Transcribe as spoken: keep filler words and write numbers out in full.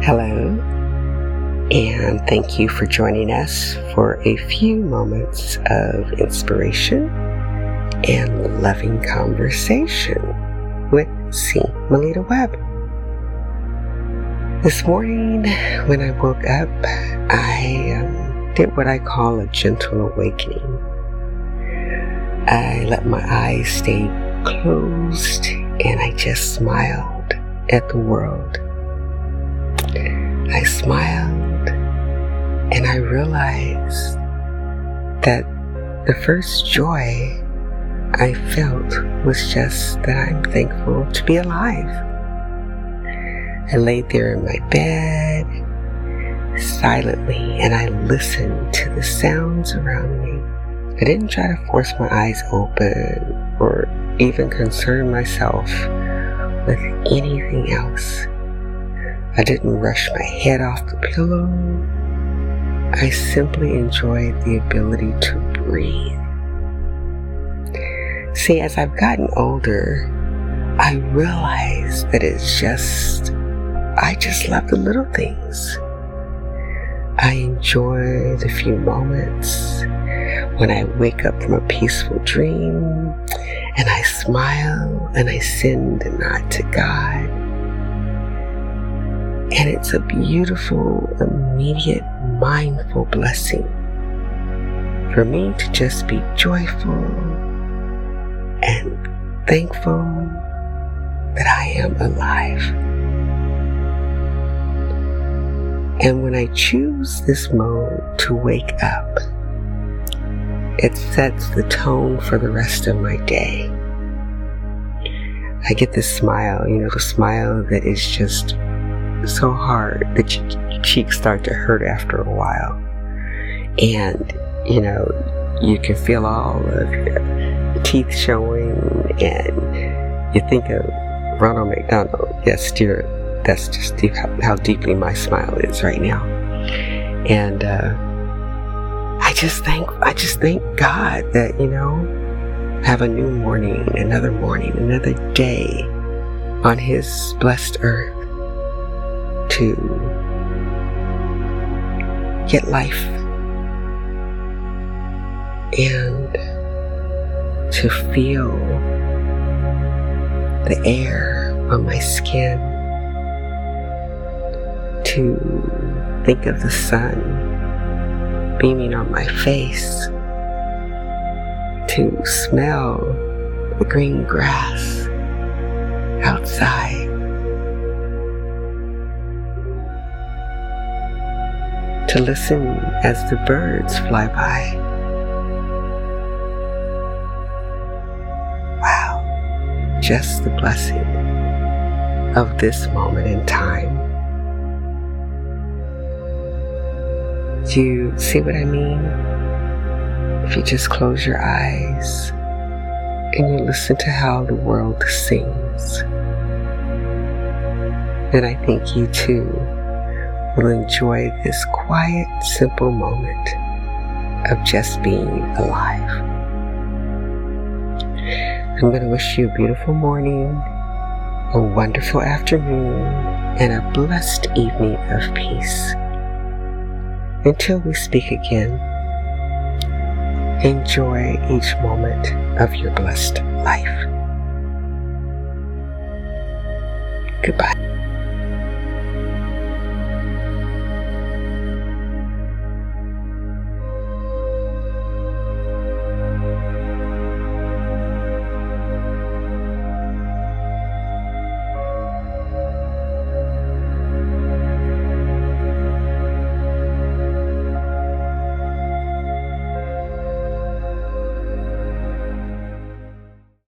Hello, and thank you for joining us for a few moments of inspiration and loving conversation with C. Melita Webb. This morning, when I woke up, I um, did what I call a gentle awakening. I let my eyes stay closed and I just smiled at the world. I smiled and I realized that the first joy I felt was just that I'm thankful to be alive. I laid there in my bed silently and I listened to the sounds around me. I didn't try to force my eyes open or even concern myself with anything else. I didn't rush my head off the pillow. I simply enjoyed the ability to breathe. See, as I've gotten older, I realize that it's just, I just love the little things. I enjoy the few moments when I wake up from a peaceful dream and I smile and I send a nod to God. And it's a beautiful, immediate, mindful blessing for me to just be joyful and thankful that I am alive. And when I choose this mode to wake up, it sets the tone for the rest of my day. I get this smile, you know, the smile that is just so hard that your cheeks start to hurt after a while. And, you know, you can feel all of your teeth showing and you think of Ronald McDonald. Yes, dear, that's just deep, how, how deeply my smile is right now. And uh, I just thank, I just thank God that, you know, I have a new morning, another morning, another day on His blessed earth to get life and to feel the air on my skin, to think of the sun beaming on my face, to smell the green grass outside, to listen as the birds fly by. Wow, just the blessing of this moment in time. Do you see what I mean? If you just close your eyes and you listen to how the world sings, then I think you too will enjoy this quiet, simple moment of just being alive. I'm going to wish you a beautiful morning, a wonderful afternoon, and a blessed evening of peace. Until we speak again, enjoy each moment of your blessed life. Goodbye.